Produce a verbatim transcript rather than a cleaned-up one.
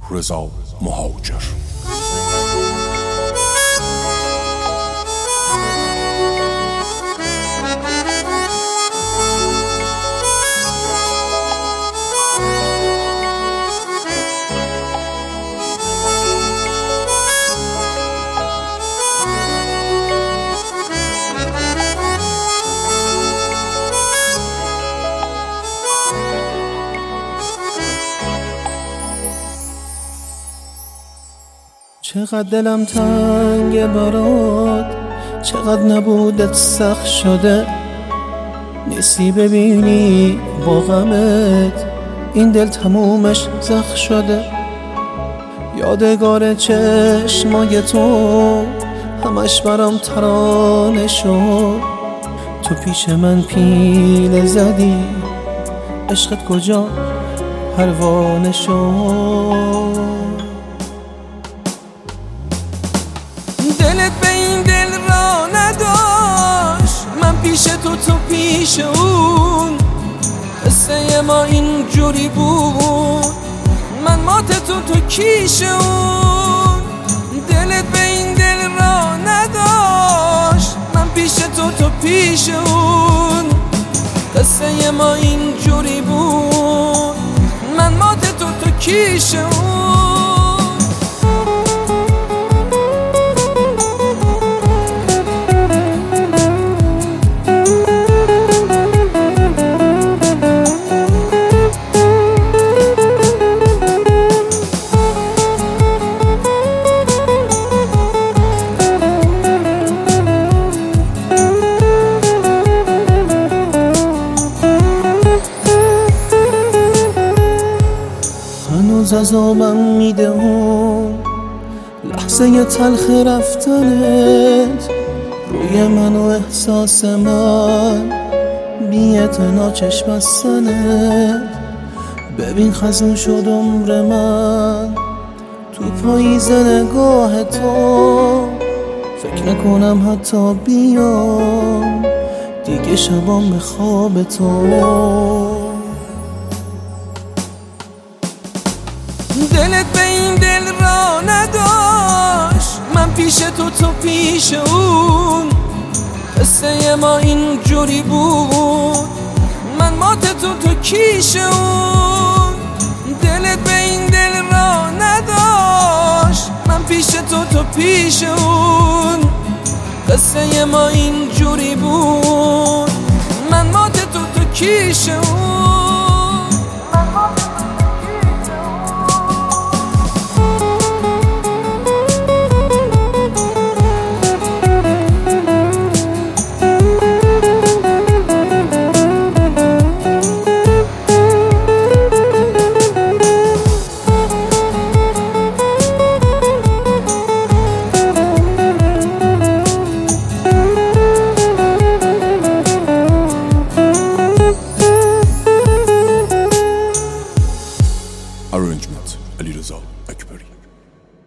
رضا مهاجر. چقدر دلم تنگ برات، چقدر نبودت سخت شده، نیستی ببینی با غمت این دل تمومش زخم شده. یادگار چشمای تو همش برام ترانه شد، تو پیش من پیله زدی عشقت کجا پروانه شد. دلت به این دل را نداشت، من پیش تو تو پیش اون، قصه ما اینجوری بود، من مات تو تو کیش اون. دلت به این دل را نداشت، من پیش تو تو پیش اون، قصه ما اینجوری بود، من مات تو تو کیش اون. هنوز عذابم میده اون لحظه تلخ رفتنت، روی من و احساس من بی‌اعتنا چشم بستنت. ببین خزون شد عمر من تو پاییز نگاه تو، فکر نکنم حتی بیام دیگه شبام به خواب تو. دلت به این دل را نداشت، من پیش تو تو پیش اون، قصه ما اینجوری بود، من مات تو تو کیش اون. دلت به این دل را نداشت، من پیش تو تو پیش اون، قصه ما اینجوری بود، من مات تو تو کیش اون.